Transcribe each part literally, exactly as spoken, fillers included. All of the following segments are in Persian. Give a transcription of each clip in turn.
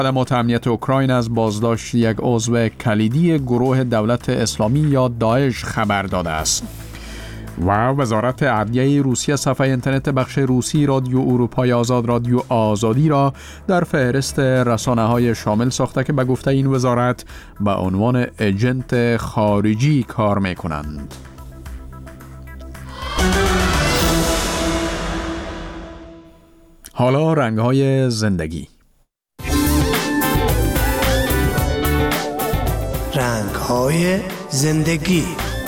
خدمات امنیت اوکراین از بازداشت یک عضو کلیدی گروه دولت اسلامی یا داعش خبر داده است. و وزارت عدلیه روسیه صفحه اینترنت بخش روسی رادیو اروپای آزاد رادیو آزادی را در فهرست رسانه‌های شامل ساخته که به گفته این وزارت به عنوان ایجنت خارجی کار می‌کنند. حالا رنگ‌های زندگی. رنگ‌های زندگی.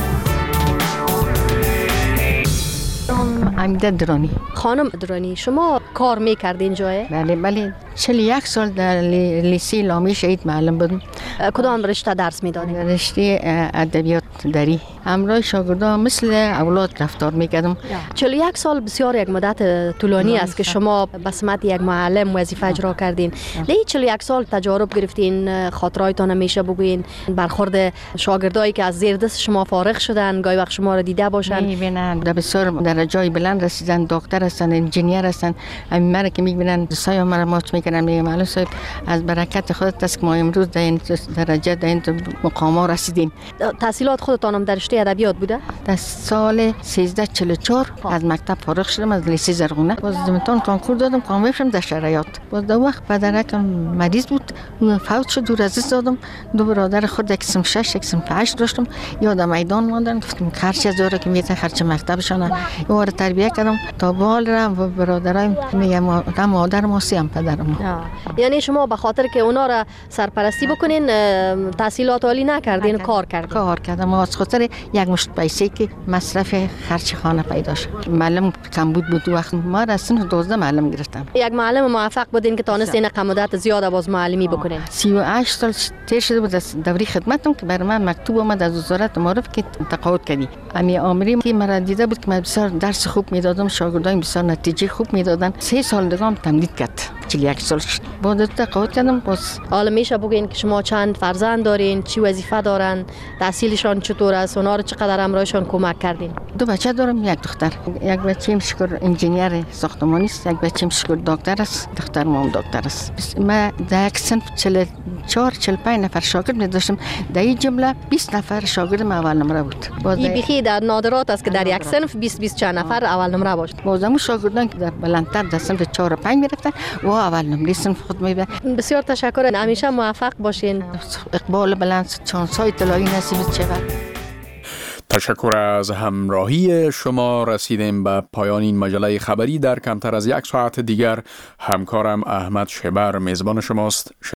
حمیده درانی. خانم درانی، شما کار میکردین جای؟ بله بله، چهل و یک سال در لیسه لامی شهید معلم بودم. کدام رشته درس میدادین؟ رشته ادبیات دری. همراه شاگردان مثل اولاد رفتار میکردم. چهل و یک سال بسیار یک مدت طولانی است که شما به سمت یک معلم وظیفه اجرا کردین. در این چهل و یک سال تجارب گرفتین، خاطراتتان همیشه بگوین، برخورد شاگردایی که از زیر دست شما فارغ شدن، گاهی وقت شما را دیده باشن. میبینن در بسیار درجای بلند رسیدن، دکتر هستن، انجینیر هستن. همین مرا که میبینن دوستای مرا ماچ میکنن، میگم معلم صاحب از برکت خودت است که ما امروز در این درجه در این مقام رسیدیم. تحصیلات خودتان هم در رشته ادبیات بوده؟ در سال سیزده چهل و چهار از مکتب فارغ شدم، از لیسه زرغونه. باز زمستان کنکور دادم، کامیاب شدم در شرایط. باز در وقت پدرکم مریض بود، فوت شد، دور از دست دادم. دو برادر خود یک قسم شش یک قسم هشت داشتم. یادم میدان ماندن، گفتم خرچ از دوره که میته خرچ مکتبشون یوار تربیت کردم تا بال را و برادرایم میگم تا مادر ما سیم پدرم. یعنی شما به خاطر که اونا را سرپرستی بکنین تحصیلات عالی نکردین، کار کردین؟ کار کردم از خاطر یک مشت پیسه که مصرف خرچ خانه پیدا شد. معلم کم بود بود وقت ما را سن دوازده معلم گرفتم. یک معلم موفق بودین که تونستین قمدت زیاد باز معلمی بکنین؟ سی و هشت سال تیر شده بود از دوره خدمتم که برای من مکتوب اومد از وزارت معارف که تقاعد کردی. امی آمری که مرا دیده بود که من بسیار درس خوب میدادم، شاگردان بسیار نتیجه خوب میدادن. سه سال دیگه تمدید کرد. چهل و یک سال شد. بعد تقاعد کردم. باز حالا میشه بگین که شما چند فرزند دارین، چی وظیفه دارن، تحصیلشان چطور است، اونا رو چقدر همراهشان کمک کردین؟ دو بچه دارم، یک دختر. یک بچه‌م شکر انجینیر ساختمانی است، یک بچه‌م شکر دکتر است، دختر ما هم دکتر است. ما در یک صنف چهل و چهار چهل و پنج نفر شاگرد می داشتم. در این جمله بیست نفر شاگرد ما اول نمره بود. این بخی در نادرات است که در یک صنف بیست بیست چند نفر اول نمره باشد. بازم شاگردان که در بلندتر در صنف چهار و پنج می رفتن و اول نمره صنف خود می بودن. بسیار تشکر، همیشه موفق باشین. اقبال بلند، شانس‌های طلایی نصیب شود. تشکر از همراهی شما. رسیدیم به پایان این مجله خبری. در کمتر از یک ساعت دیگر همکارم احمد شبر میزبان شماست.